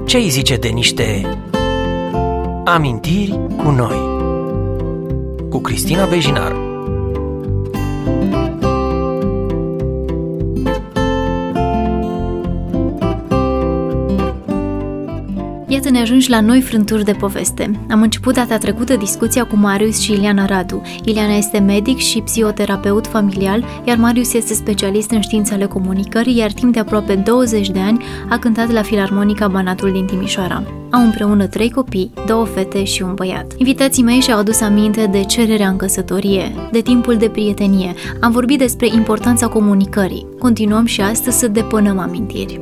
Ce îi zice de niște amintiri cu noi? Cu Cristina Bejinar. Iată, ne ajungi la noi frânturi de poveste. Am început data trecută discuția cu Marius și Ileana Radu. Ileana este medic și psihoterapeut familial, iar Marius este specialist în științe ale comunicării, iar timp de aproape 20 de ani a cântat la Filarmonica Banatul din Timișoara. Au împreună 3 copii, 2 fete și un băiat. Invitații mei și-au adus aminte de cererea în căsătorie, de timpul de prietenie. Am vorbit despre importanța comunicării. Continuăm și astăzi să depănăm amintiri.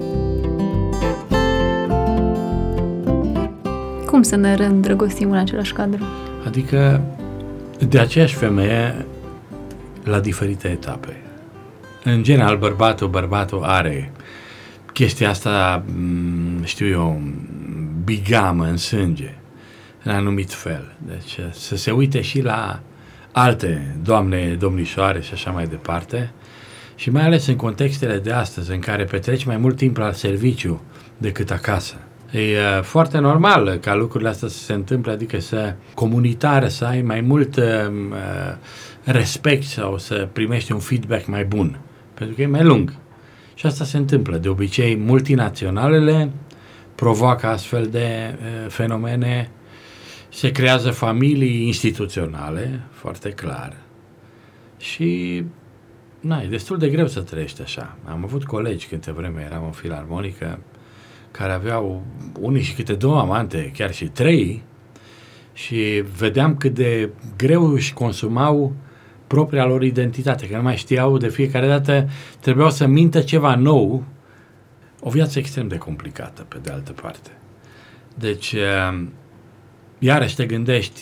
Cum să ne reîndrăgostim în același cadru? Adică de aceeași femeie la diferite etape. În general, bărbatul are chestia asta, știu eu, bigamă în sânge, în anumit fel. Deci să se uite și la alte doamne, domnișoare și așa mai departe, și mai ales în contextele de astăzi, în care petreci mai mult timp la serviciu decât acasă. E foarte normal ca lucrurile astea să se întâmple, adică să comunitară, să ai mai mult respect sau să primești un feedback mai bun, pentru că e mai lung. Și asta se întâmplă. De obicei, multinaționalele provoacă astfel de fenomene, se creează familii instituționale, foarte clar, și e destul de greu să trăiești așa. Am avut colegi câte vreme eram în filarmonică care aveau unii și câte 2 amante, chiar și 3, și vedeam cât de greu își consumau propria lor identitate, că nu mai știau, de fiecare dată trebuiau să mintă ceva nou. O viață extrem de complicată, pe de altă parte. Deci, iarăși te gândești,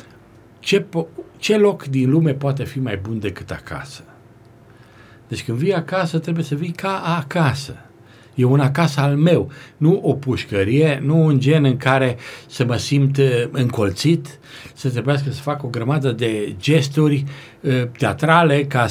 ce loc din lume poate fi mai bun decât acasă? Deci când vii acasă, trebuie să vii ca acasă. E un acasă al meu, nu o pușcărie, nu un gen în care să mă simt încolțit, să trebuiască să fac o grămadă de gesturi teatrale ca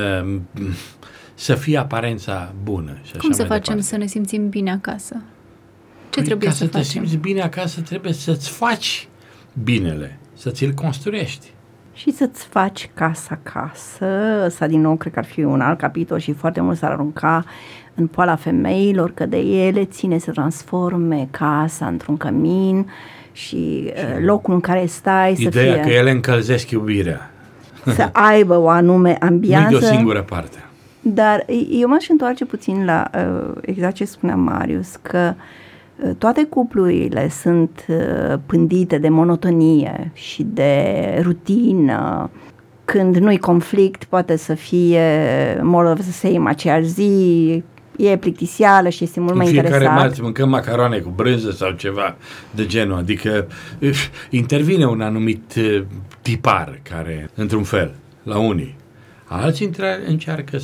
să fie aparența bună. Și așa. Cum să facem să ne simțim bine acasă? Ce trebuie să facem? Ca să te simți bine acasă, trebuie să-ți faci binele, să ți-l construiești. Și să-ți faci casa acasă. Ăsta din nou cred că ar fi un alt capitol și foarte mult s-ar arunca în poala femeilor, că de ele ține să transforme casa într-un cămin și locul în care stai să fie... Ideea că ele încălzesc iubirea. Să aibă o anume ambianță. Nu de o singură parte. Dar eu m-aș întoarce puțin la exact ce spunea Marius, că toate cuplurile sunt pândite de monotonie și de rutină. Când nu-i conflict, poate să fie more of the same, aceeași zi, e plictisială și este mult mai interesant. Fiecare marți mâncăm macaroane cu brânză sau ceva de genul, adică intervine un anumit tipar care, într-un fel, la unii. Alții încearcă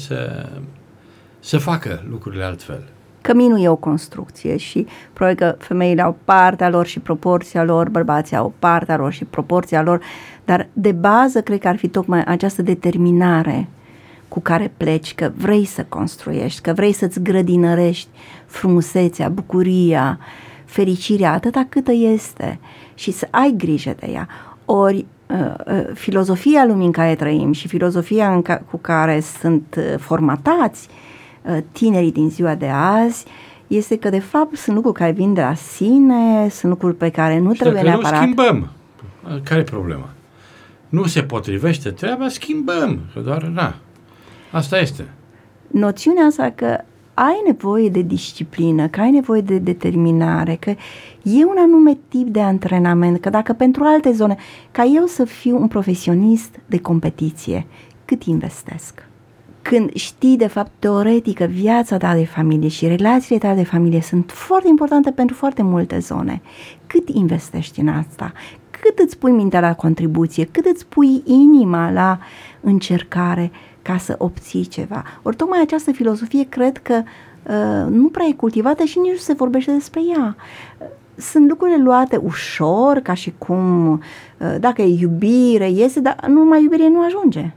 să facă lucrurile altfel. Căminul e o construcție și probabil că femeile au partea lor și proporția lor, bărbații au partea lor și proporția lor, dar de bază cred că ar fi tocmai această determinare cu care pleci, că vrei să construiești, că vrei să-ți grădinărești frumusețea, bucuria, fericirea, atâta câtă este, și să ai grijă de ea. Ori filozofia lumii în care trăim și filozofia cu care sunt formatați tinerii din ziua de azi este că de fapt sunt lucruri care vin de la sine, sunt lucruri pe care nu trebuie neapărat... nu schimbăm, care e problema? Nu se potrivește treaba, schimbăm, că doar asta este. Noțiunea asta că ai nevoie de disciplină, că ai nevoie de determinare, că e un anume tip de antrenament, că dacă pentru alte zone, ca eu să fiu un profesionist de competiție, cât investesc? Când știi, de fapt, teoretic că viața ta de familie și relațiile tale de familie sunt foarte importante pentru foarte multe zone, cât investești în asta? Cât îți pui mintea la contribuție? Cât îți pui inima la încercare ca să obții ceva? Ori tocmai această filozofie cred că nu prea e cultivată și nici nu se vorbește despre ea. Sunt lucrurile luate ușor, ca și cum dacă e iubire, iese, dar numai iubire nu ajunge.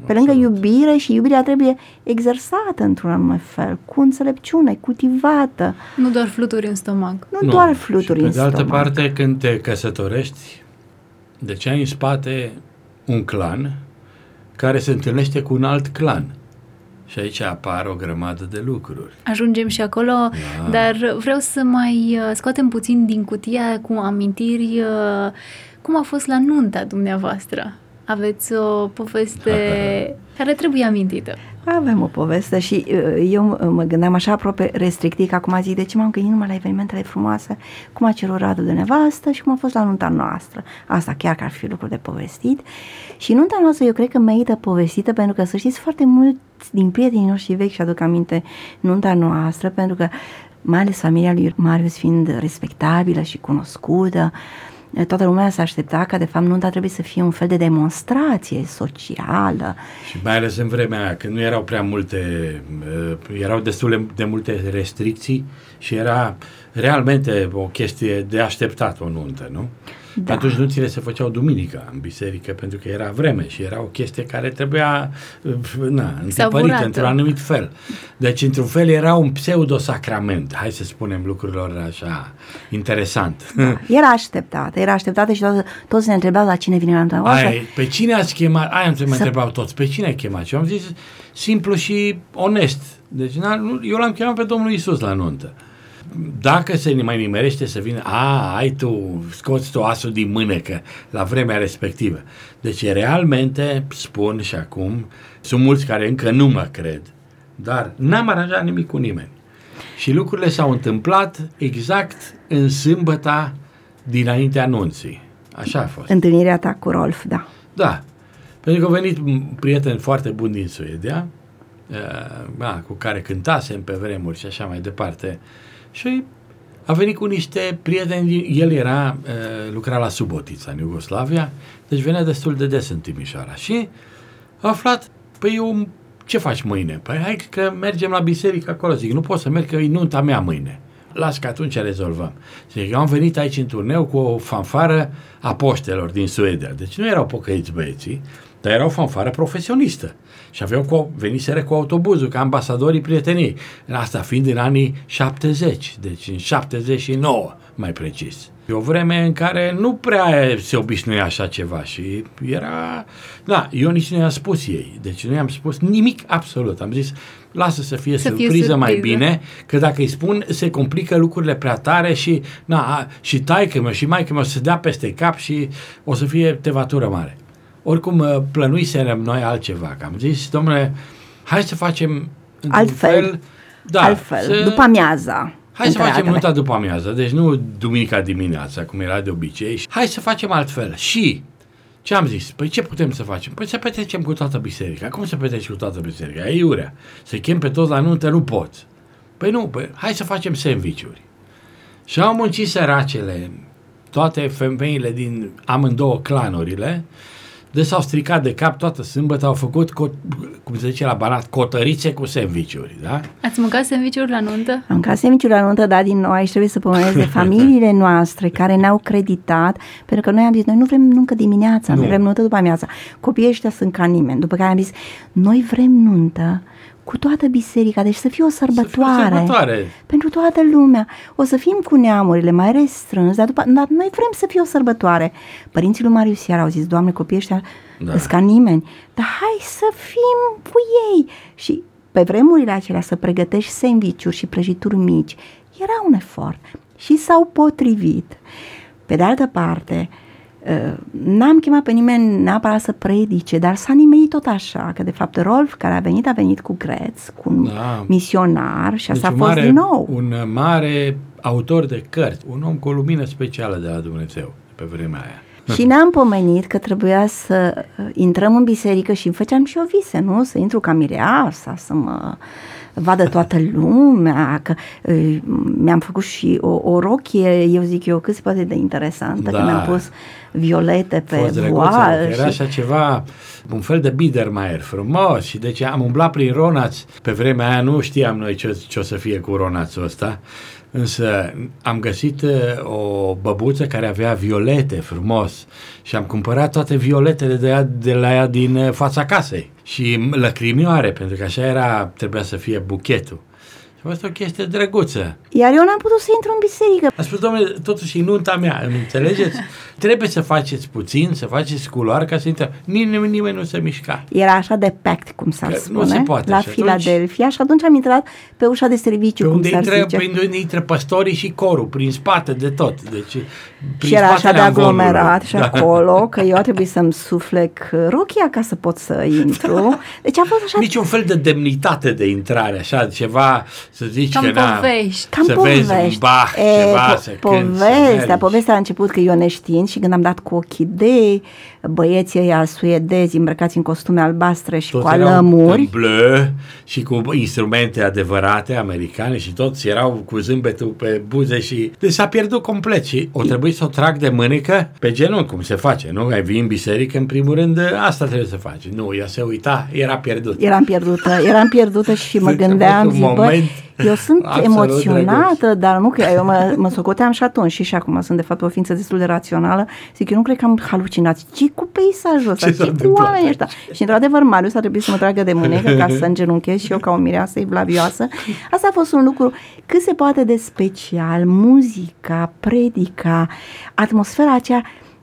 Pe lângă iubire, și iubirea trebuie exersată într-un anume fel, cu înțelepciune, cultivată. Nu doar fluturi în stomac. Nu doar fluturi în stomac. Pe de altă parte, când te căsătorești, deci ai în spate un clan care se întâlnește cu un alt clan. Și aici apar o grămadă de lucruri. Ajungem și acolo, dar vreau să mai scoatem puțin din cutia cu amintiri cum a fost la nunta dumneavoastră. Aveți o poveste care trebuie amintită. Avem o poveste și eu mă gândeam așa aproape restrictiv, acum zic, de ce m-am gândit numai la evenimentele frumoase, cum a cerut Radu de nevastă și cum a fost la nunta noastră. Asta chiar că ar fi lucru de povestit. Și nunta noastră eu cred că merită povestită, pentru că să știți, foarte mulți din prietenii noștri vechi și aduc aminte nunta noastră, pentru că mai ales familia lui Marius fiind respectabilă și cunoscută, toată lumea se aștepta că de fapt nunta trebuie să fie un fel de demonstrație socială. Și mai ales în vremea aia, când nu erau prea multe, erau destul de multe restricții și era realmente o chestie de așteptat o nuntă, nu? Da. Atunci nunțile se făceau duminica în biserică, pentru că era vreme și era o chestie care trebuia întipărită într-un anumit fel. Deci, într-un fel, era un pseudo-sacrament. Hai să spunem lucrurilor așa, interesant. Da, era așteptată și toți ne întrebau la cine vine la nunta voastră. Pe cine ați chemat? Aia mă întrebau toți, pe cine ai chemat? Și eu am zis simplu și onest. Deci, eu l-am chemat pe Domnul Iisus la nuntă. Dacă se mai nimerește să vină, scoți tu asul din mânecă la vremea respectivă. Deci realmente spun și acum, sunt mulți care încă nu mă cred, dar n-am aranjat nimic cu nimeni. Și lucrurile s-au întâmplat exact în sâmbăta dinaintea anunții. Așa a fost. Întâlnirea ta cu Rolf, da. Da. Pentru că a venit un prieten foarte bun din Suedia, cu care cântasem pe vremuri și așa mai departe. Și a venit cu niște prieteni, el lucra la Subotica, în Iugoslavia, deci venea destul de des în Timișoara. Și a aflat, ce faci mâine? Păi hai că mergem la biserică acolo. Zic, nu pot să merg, că e nunta mea mâine. Las că atunci rezolvăm. Zic, eu am venit aici în turneu cu o fanfară a poștelor din Suedia. Deci nu erau pocăiți băieții, dar era o fanfară profesionistă. Și veniseră cu autobuzul, ca ambasadorii prieteniei. Asta fiind în anii 70, deci în 79, mai precis. E o vreme în care nu prea se obișnuia așa ceva și era... Da, eu nici nu i-am spus ei, deci nu i-am spus nimic absolut. Am zis, lasă să fie surpriză mai bine, că dacă îi spun, se complică lucrurile prea tare și taică-mă și maică-mă să se dea peste cap și o să fie tevatură mare. Oricum, plănuiserăm noi altceva, că am zis, domnule, hai să facem altfel, după amiaza. Hai să facem nunta după amiază, deci nu duminica dimineața, cum era de obicei. Hai să facem altfel. Și ce am zis? Păi ce putem să facem? Păi să petrecem cu toată biserica. Cum să petreci cu toată biserica? E iurea. Să chem pe toți la nuntă, nu poți. Păi hai să facem sandwich-uri. Și au muncit săracele, toate femeile din amândouă clanurile, s-au stricat de cap toată sâmbătă, au făcut, cum se zice la Banat, cotărițe cu sandwich-uri, da? Ați mâncat sandwich-uri la nuntă? Am mâncat sandwich-uri la nuntă, dar din nou aici trebuie să pomenesc de familiile noastre care ne-au creditat, pentru că noi am zis, noi nu vrem nuntă dimineața, noi vrem nuntă după amiaza. Copiii ăștia sunt ca nimeni. După care am zis, noi vrem nuntă cu toată biserica, deci să fie o sărbătoare pentru toată lumea. O să fim cu neamurile mai restrâns, dar noi vrem să fie o sărbătoare. Părinții lui Marius iar au zis, Doamne, copiii ăștia sunt ca nimeni, dar hai să fim cu ei. Și pe vremurile acelea să pregătești sandwich-uri și prăjituri mici era un efort și s-au potrivit. Pe de altă parte, n-am chemat pe nimeni neapărat să predice, dar s-a nimerit tot așa, că de fapt Rolf, care a venit cu Greț, cu un misionar și asta a fost din nou. Un mare autor de cărți, un om cu o lumină specială de la Dumnezeu pe vremea aia. Și ne-am pomenit că trebuia să intrăm în biserică și făceam și o vise, nu? Să intru ca mireasa, să mă vadă toată lumea, că mi-am făcut și o rochie, eu zic eu, cât se poate de interesantă, că mi-am pus violete pe voal. Era așa ceva, un fel de Biedermeier frumos și deci am umblat prin Ronaț. Pe vremea aia nu știam noi ce o să fie cu Ronațul ăsta, însă am găsit o băbuță care avea violete frumos și am cumpărat toate violetele de la ea din fața casei. și lăcrimioare, pentru că așa trebuia să fie buchetul. Și a fost o chestie drăguță. Iar eu n-am putut să intru în biserică. A spus, domnule, totuși e nunta mea, îmi înțelegeți? Trebuie să faceți puțin, să faceți culoare ca să intre. Nimeni nu se mișca. Era așa de pact, cum s-ar spune, nu se poate, la și Filadelfia și atunci am intrat pe ușa de serviciu, cum s-ar zice. Pe unde intră păstorii și corul, prin spate de tot. Deci, și era așa de aglomerat și acolo, că eu a trebuit să-mi suflec rochia ca să pot să intru. Deci a fost așa... Niciun fel de demnitate de intrare, așa, ceva, să zici cam că povești. să vezi un Bach, ceva, să cânti. Povestea a început că eu neștiind și când am dat cu ochii de băieții ăia suedezi îmbrăcați în costume albastre și cu alămuri. Tot bleu și cu instrumente adevărate americane și toți erau cu zâmbetul pe buze și... Deci s-a pierdut complet și o trebuie să o trag de mânecă pe genunchi, cum se face, nu? Ai vii în biserică, în primul rând, asta trebuie să faci. Nu, ea se uita, era pierdută. Eram pierdută și mă gândeam, zic, eu sunt emoționată, drăguț. Dar nu că eu mă socoteam și atunci și acum sunt de fapt o ființă destul de rațională. Zic, eu nu cred că am halucinați. Ce cu peisajul ăsta? Ce cu oamenii ăștia? Și într-adevăr, Marius a trebuit să mă tragă de mânecă ca să îngenunchez și eu ca o mireasă evlavioasă. Asta a fost un lucru cât se poate de special. Muzica, predica, atmosfera aceea,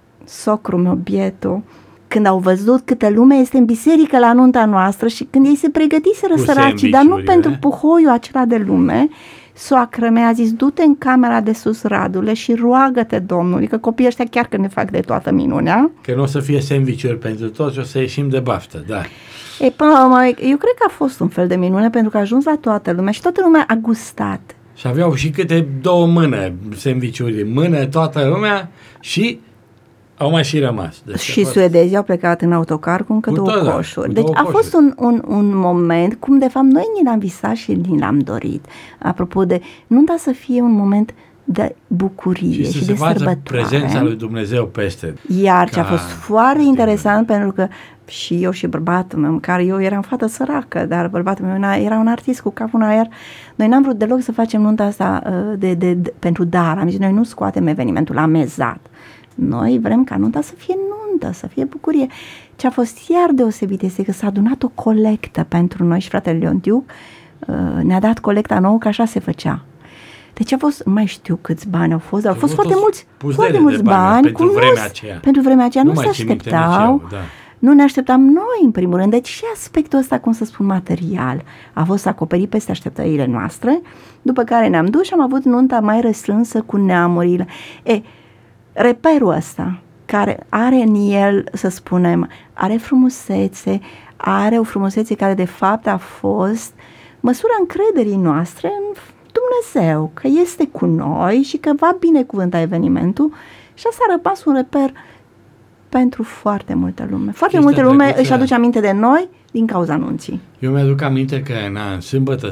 socru meu bietul, când au văzut câtă lume este în biserică la nunta noastră și când ei se pregătiseră săracii, dar nu pentru puhoiul acela de lume, soacră mea a zis, du-te în camera de sus, Radule, și roagă-te Domnului, că copiii ăștia chiar că ne fac de toată minunea. Că nu o să fie sandwich-uri pentru toți, o să ieșim de baftă, da. Ei, până la urmă, eu cred că a fost un fel de minune pentru că a ajuns la toată lumea și toată lumea a gustat. Și aveau și câte 2 mâne, sandwich-uri în mână, toată lumea și... Au mai și rămas. Deci și suedezii au plecat în autocar cu încă 2 coșuri. Deci a fost un moment, cum de fapt noi ni l-am visat și ni l-am dorit. Apropo de, nunta să fie un moment de bucurie și de sărbătoare. Prezența lui Dumnezeu peste. Iar ce a fost foarte interesant, pentru că și eu și bărbatul meu, care eu eram fată săracă, dar bărbatul meu era un artist cu capul în aer, noi n-am vrut deloc să facem nunta asta pentru dar. Am zis, noi nu scoatem evenimentul amezat. Noi vrem ca nunta să fie nuntă, să fie bucurie. Ce a fost iar deosebit este că s-a adunat o colectă pentru noi și fratele Leontiu ne-a dat colecta nouă, că așa se făcea. Deci a fost, nu mai știu câți bani au fost, dar au fost foarte mulți bani pentru vremea aceea. Nu se așteptau. Nu ne așteptam noi, în primul rând. Deci și aspectul ăsta, cum să spun, material, a fost acoperit peste așteptările noastre, după care ne-am dus și am avut nunta mai restrânsă cu neamurile. Reperul ăsta, care are în el, să spunem, are frumusețe, are o frumusețe care de fapt a fost măsura încrederii noastre în Dumnezeu, că este cu noi și că va binecuvânta evenimentul, și asta a rămas un reper pentru foarte multă lume. Foarte multă lume își aduce aminte de noi din cauza nunții. Eu mi-aduc aminte că în sâmbătă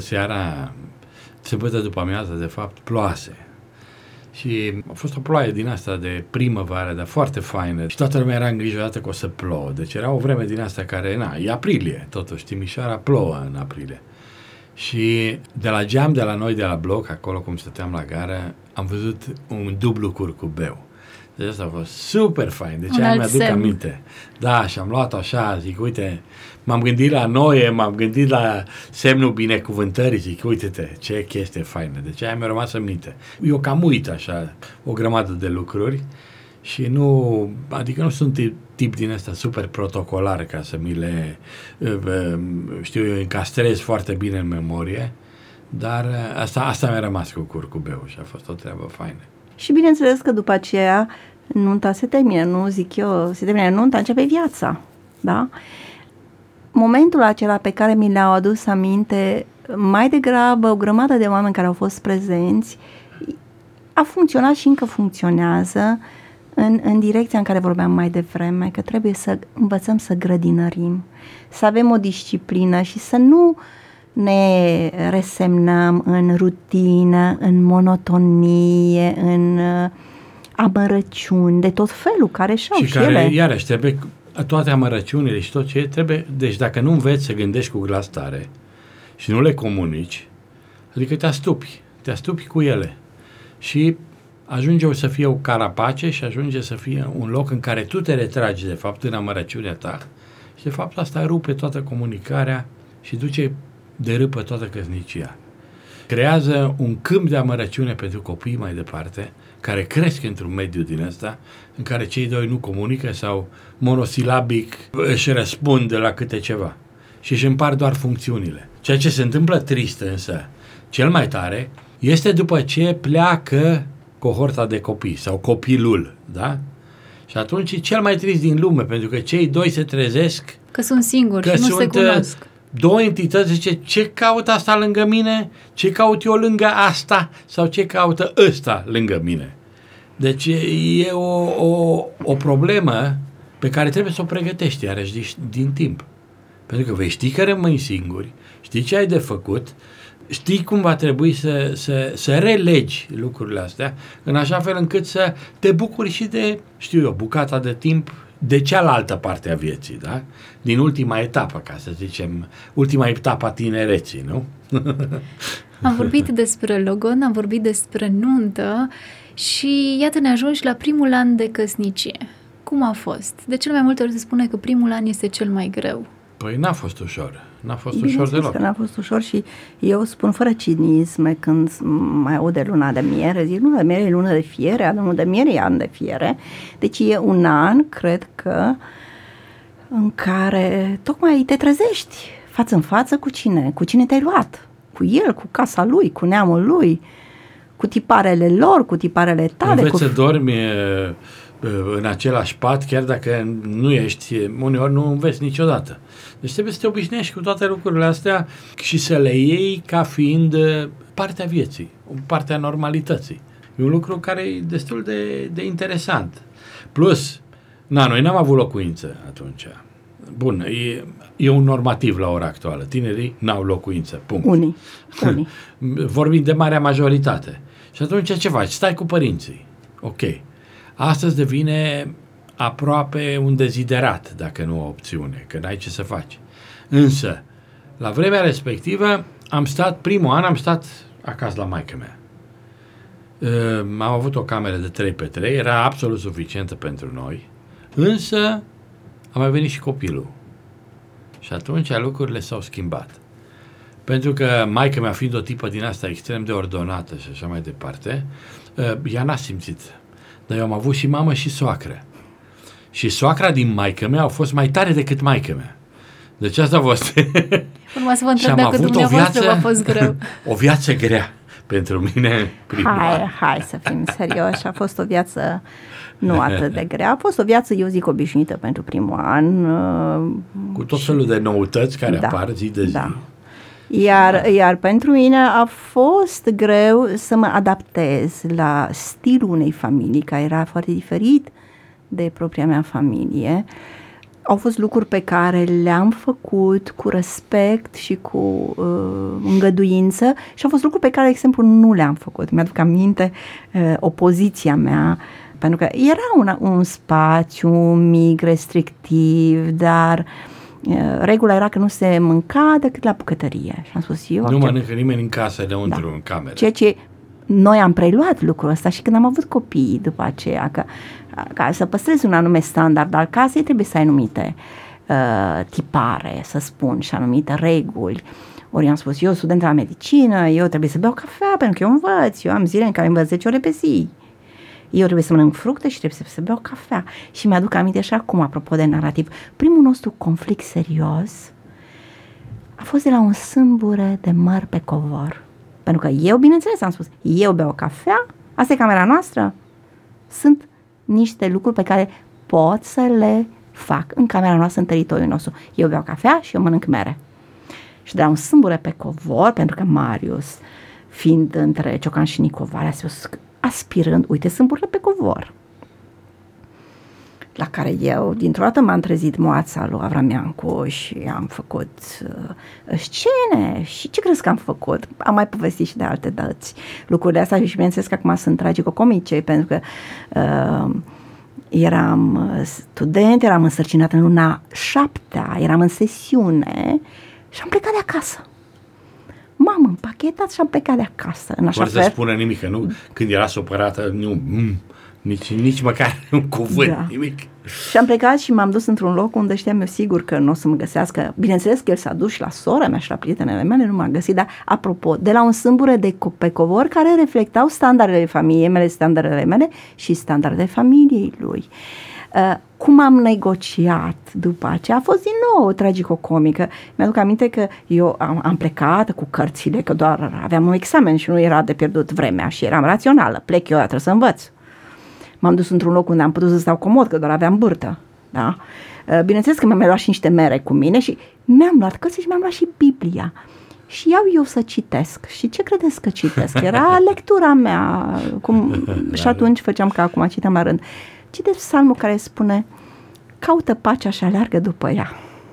după amiază, de fapt, ploase. Și a fost o ploaie din asta de primăvară, dar foarte faină. Și toată lumea era îngrijorată că o să plouă. Deci era o vreme din asta care, e aprilie, totuși, Timișoara plouă în aprilie. Și de la geam, de la noi, de la bloc, acolo cum stăteam la gară, am văzut un dublu curcubeu. Deci asta a fost super fain. Deci aia mi-aduc aminte. Da, și am luat așa, zic, uite, m-am gândit la Noe, m-am gândit la semnul binecuvântării, zic, uite-te, ce chestie faină. Deci aia mi-a rămas în minte. Eu cam uit așa o grămadă de lucruri și nu sunt tip din ăsta super protocolar ca să mi le, încastrez foarte bine în memorie, dar asta mi-a rămas cu curcubeu și a fost o treabă faină. Și bineînțeles că după aceea nunta se termină, nu zic eu, se termină nunta, începe viața, da? Momentul acela pe care mi l-au adus aminte, mai degrabă o grămadă de oameni care au fost prezenți, a funcționat și încă funcționează în direcția în care vorbeam mai devreme, că trebuie să învățăm să grădinărim, să avem o disciplină și să nu ne resemnăm în rutină, în monotonie, în amărăciuni de tot felul, care și-au și care, ele. Iarăși, trebuie toate amărăciunile și tot ce trebuie, deci dacă nu înveți să gândești cu glas tare și nu le comunici, adică te astupi cu ele și ajunge să fie o carapace și ajunge să fie un loc în care tu te retragi de fapt în amărăciunea ta Și de fapt asta rupe toată comunicarea și derâpă toată căsnicia. Creează un câmp de amărăciune pentru copii mai departe, care cresc într-un mediu din ăsta, în care cei doi nu comunică sau monosilabic își răspund de la câte ceva și își împart doar funcțiunile. Ceea ce se întâmplă trist însă, cel mai tare, este după ce pleacă cohorta de copii sau copilul, da? Și atunci e cel mai trist din lume, pentru că cei doi se trezesc că sunt singuri și nu se cunosc. Două entități, zice, ce caută asta lângă mine, ce caut eu lângă asta sau ce caută ăsta lângă mine. Deci e o problemă pe care trebuie să o pregătești iarăși din timp. Pentru că vei ști că rămâi singuri, știi ce ai de făcut, știi cum va trebui să relegi lucrurile astea, în așa fel încât să te bucuri și de, bucata de timp de cealaltă parte a vieții, da? Din ultima etapă, ca să zicem, ultima etapă a tinereții, nu? Am vorbit despre logon, am vorbit despre nuntă și iată ne ajungi la primul an de căsnicie. Cum a fost? De cele mai multe ori se spune că primul an este cel mai greu. Păi n-a fost ușor. N-a fost ușor deloc. Că n-a fost ușor și eu spun fără cinism când mai aud de luna de miere, zic luna de miere e lună de fiere, anul de miere e an de fiere. Deci e un an, cred că, în care tocmai te trezești față în față cu cine? Cu cine te-ai luat? Cu el, cu casa lui, cu neamul lui, cu tiparele lor, cu tiparele tale. Înveți să dormi în același pat, chiar dacă nu ești, uneori nu înveți niciodată. Deci trebuie să te obișnuiești cu toate lucrurile astea și să le iei ca fiind partea vieții, partea normalității. E un lucru care e destul de interesant. Plus, noi n-am avut locuință atunci. Bun, e un normativ la ora actuală. Tinerii n-au locuință, punct. Unii. Vorbim de marea majoritate. Și atunci ce faci? Stai cu părinții. Ok. Astăzi devine aproape un deziderat, dacă nu o opțiune, că n-ai ce să faci. Însă, la vremea respectivă, primul an am stat acasă la maică-mea. Am avut o cameră de 3x3, era absolut suficientă pentru noi, însă a mai venit și copilul. Și atunci lucrurile s-au schimbat. Pentru că maică-mea, fiind o tipă din asta extrem de ordonată și așa mai departe, ea n-a simțit. Dar eu am avut și mamă și soacră. Și soacra din maică-mea au fost mai tare decât maică-mea. Deci asta a fost. Urma să vă întreb dacă dumneavoastră v-a fost greu. O viață grea pentru mine. Hai să fim serioși. A fost o viață nu atât de grea. A fost o viață, eu zic, obișnuită pentru primul an. Cu tot felul de noutăți care apar zi de zi. Da. Iar pentru mine a fost greu să mă adaptez la stilul unei familii, care era foarte diferit de propria mea familie. Au fost lucruri pe care le-am făcut cu respect și cu îngăduință și au fost lucruri pe care, de exemplu, nu le-am făcut. Mi-aduc aminte opoziția mea, pentru că era un spațiu mic, restrictiv, dar regula era că nu se mânca decât la bucătărie. Și am spus eu... Nu mănâncă nimeni în casă, înăuntru, în cameră. Ceea ce noi am preluat lucrul ăsta și când am avut copii după aceea, că ca să păstrezi un anume standard al casei, trebuie să ai anumite tipare, să spun, și anumite reguli. Ori am spus, eu student la medicină, eu trebuie să beau cafea, pentru că eu învăț, eu am zile în care învăț 10 ore pe zi. Eu trebuie să mănânc fructe și trebuie să beau cafea. Și mi-aduc aminte și acum, apropo de narativ, primul nostru conflict serios a fost de la un sâmbure de măr pe covor. Pentru că eu, bineînțeles, am spus, eu beau cafea, asta e camera noastră. Sunt niște lucruri pe care pot să le fac în camera noastră, în teritoriul nostru. Eu beau cafea și eu mănânc mere. Și de la un sâmbure pe covor, pentru că Marius, fiind între Ciocan și Nicovare, a spus, aspirând, uite, sâmburile pe covor. La care eu, dintr-o dată, m-am trezit moața lui Avram Iancu și am făcut scene. Și ce crezi că am făcut? Am mai povestit și de alte dăți lucrurile astea și bineînțeles că acum sunt tragico-comice, pentru că eram student, eram însărcinată în luna 7-a, eram în sesiune și am plecat de acasă. M-am împachetat și am plecat de acasă. În așa fel. Să spună nimic, nu? Când era supărată, Nici măcar un cuvânt, nimic. Și am plecat și m-am dus într-un loc unde știam eu sigur că nu o să mă găsească. Bineînțeles că el s-a dus și la sora mea și la prietenele mele, nu m-a găsit, dar apropo, de la un sâmbure pe covor care reflectau standardele familiei mele, standardele mele și standardele familiei lui. Cum am negociat după aceea a fost din nou tragicocomică. Mi-aduc aminte că eu am plecat cu cărțile, că doar aveam un examen și nu era de pierdut vremea și eram rațională. Plec eu, trebuie să învăț. M-am dus într-un loc unde am putut să stau comod, că doar aveam burtă. Da? Bineînțeles că mi-am luat și niște mere cu mine și mi-am luat cărți și mi-am luat și Biblia. Și iau eu să citesc. Și ce credeți că citesc? Era lectura mea. Și atunci făceam ca acum, citeam la rând. Citeți psalmul care spune: caută pacea și aleargă după ea.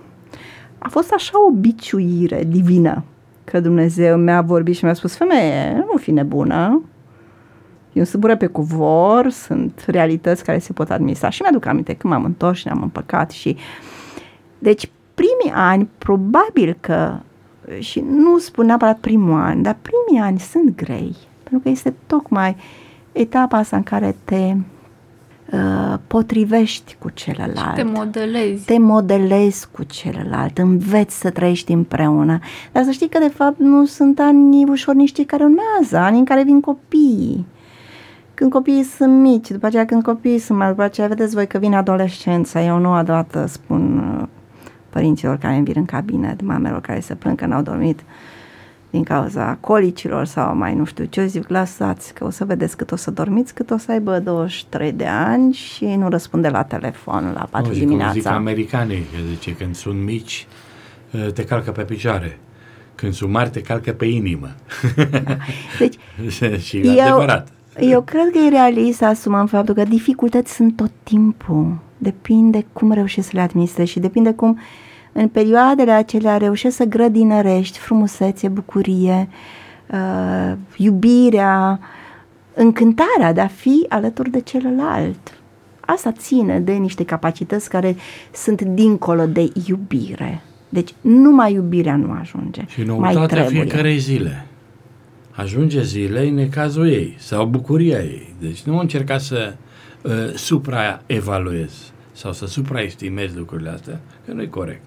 A fost așa o biciuire divină că Dumnezeu mi-a vorbit și mi-a spus: femeie, nu fi nebună. E un sâmbure pe cuvor, sunt realități care se pot administra. Și mi-aduc aminte când m-am întors și ne-am împăcat. Și deci primii ani, probabil că, și nu spun neapărat primul an, dar primii ani sunt grei. Pentru că este tocmai etapa asta în care te potrivești cu celălalt. Și te modelezi. Te modelezi cu celălalt, înveți să trăiești împreună. Dar să știi că de fapt nu sunt ani ușor nici cei care urmează, ani în care vin copiii. Când copiii sunt mici, după aceea când copiii sunt mari, după aceea vedeți voi că vine adolescența. Eu nu a dată spun părinților care îmi vin în cabinet, mamelor care se plâng că n-au dormit din cauza colicilor sau mai nu știu ce, zic, lăsați că o să vedeți cât o să dormiți, cât o să aibă 23 de ani și nu răspunde la telefon la 4 dimineața. Zic americanii, că zice, când sunt mici te calcă pe picioare, când sunt mari te calcă pe inimă. Da. Deci, și adevărat. Eu cred că e realist să asumăm faptul că dificultăți sunt tot timpul. Depinde cum reușești să le administrezi și depinde cum în perioadele acelea reușești să grădinărești frumusețe, bucurie, iubirea, încântarea de a fi alături de celălalt. Asta ține de niște capacități care sunt dincolo de iubire. Deci numai iubirea nu ajunge. Și noutatea fiecarei zile. Ajunge zilei necazul ei sau bucuria ei. Deci nu încerca să supraevaluezi sau să supraestimezi lucrurile astea, că nu e corect.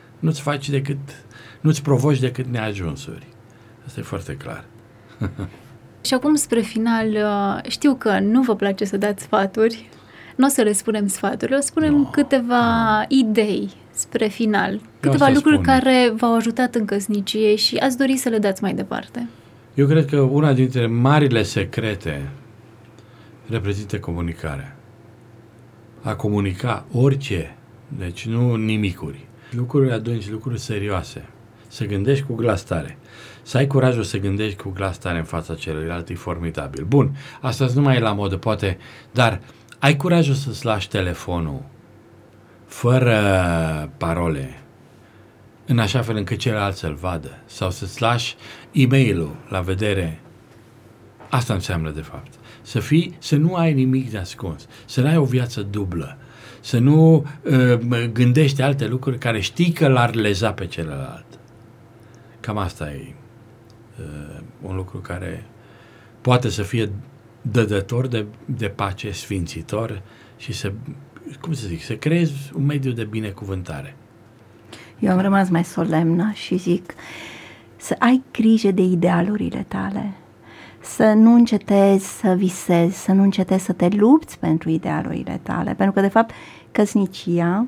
Nu-ți provoci decât neajunsuri. Asta e foarte clar. Și acum, spre final, știu că nu vă place să dați sfaturi, nu o să le spunem sfaturi, o spunem câteva idei spre final, câteva lucruri care v-au ajutat în căsnicie și ați dori să le dați mai departe. Eu cred că una dintre marile secrete reprezintă comunicarea. A comunica orice, deci nu nimicuri. Lucruri adânci, lucruri serioase. Să gândești cu glas tare. Să ai curajul să gândești cu glas tare în fața celuilalt e formidabil. Bun, asta nu mai e la modă, poate, dar ai curajul să-ți lași telefonul fără parole, în așa fel încât celălalt să-l vadă, sau să-ți lași e-mail-ul la vedere. Asta înseamnă, de fapt. Să nu ai nimic de ascuns, să nu ai o viață dublă, să nu gândești alte lucruri care știi că l-ar leza pe celălalt. Cam asta e un lucru care poate să fie dădător de pace, sfințitor și să creezi un mediu de binecuvântare. Eu am rămas mai solemnă și zic să ai grijă de idealurile tale, să nu încetezi să visezi, să nu încetezi să te lupți pentru idealurile tale, pentru că de fapt căsnicia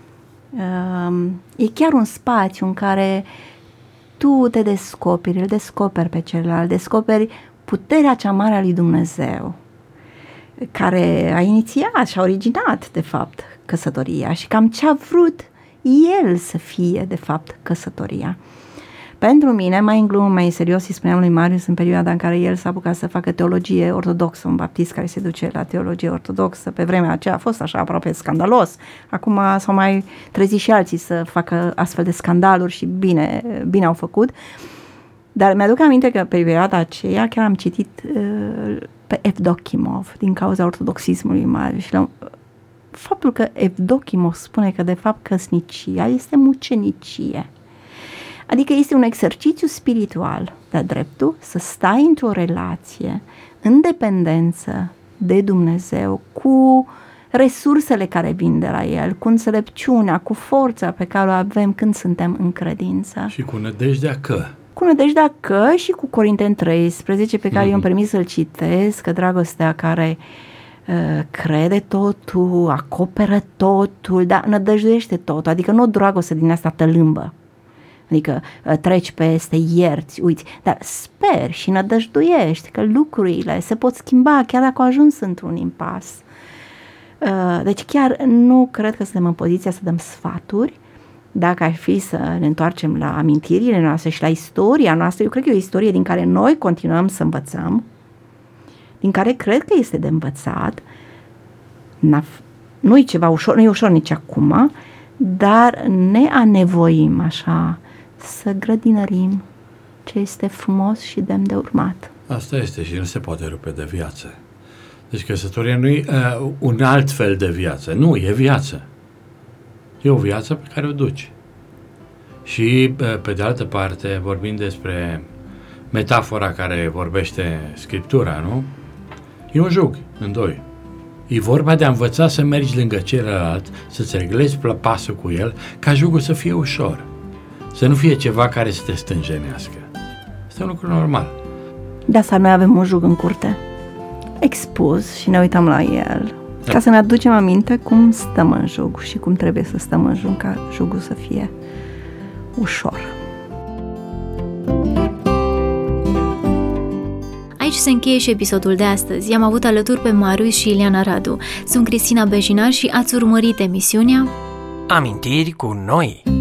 e chiar un spațiu în care tu te descoperi, îl descoperi pe celălalt, descoperi puterea cea mare a lui Dumnezeu, care a inițiat și a originat, de fapt, căsătoria și cam ce a vrut El să fie, de fapt, căsătoria. Pentru mine, mai în glumă, mai în serios, îi spuneam lui Marius în perioada în care el s-a apucat să facă teologie ortodoxă, un baptist care se duce la teologie ortodoxă, pe vremea aceea a fost așa aproape scandalos. Acum s-au mai trezit și alții să facă astfel de scandaluri și bine au făcut. Dar mi-aduc aminte că pe perioada aceea chiar am citit pe Evdokimov din cauza ortodoxismului Marius și faptul că Evdokimov spune că de fapt căsnicia este mucenicie. Adică este un exercițiu spiritual, de-a dreptul, să stai într-o relație în dependență de Dumnezeu, cu resursele care vin de la El, cu înțelepciunea, cu forța pe care o avem când suntem în credință. Și cu nădejdea că. Cu nădejdea că și cu Corinteni 13, pe care eu îmi permis să-l citesc, că dragostea care crede totul, acoperă totul, dar nădăjduiește totul, adică nu o dragoste din asta tălâmbă. Adică treci peste, ierți, uiți, dar speri și nădăjduiești că lucrurile se pot schimba chiar dacă au ajuns într-un impas. Deci chiar nu cred că suntem în poziția să dăm sfaturi. Dacă ar fi să ne întoarcem la amintirile noastre și la istoria noastră, eu cred că e o istorie din care noi continuăm să învățăm, din care cred că este de învățat. Nu e ceva ușor, nu e ușor nici acum, dar ne anevoim așa să grădinărim ce este frumos și demn de urmat. Asta este și nu se poate rupe de viață. Deci căsătoria nu e un alt fel de viață. Nu, e viață. E o viață pe care o duci. Și pe de altă parte, vorbind despre metafora care vorbește Scriptura, nu? E un jug în doi. E vorba de a învăța să mergi lângă celălalt, să-ți reglezi pasul cu el, ca jugul să fie ușor. Să nu fie ceva care să te stânjenească. Este un lucru normal. De asta noi avem un jug în curte, expus, și ne uităm la el, ca să ne aducem aminte cum stăm în jug și cum trebuie să stăm în jug, ca jugul să fie ușor. Aici se încheie și episodul de astăzi. I-am avut alături pe Marius și Ileana Radu. Sunt Cristina Bejinar și ați urmărit emisiunea Amintiri cu noi.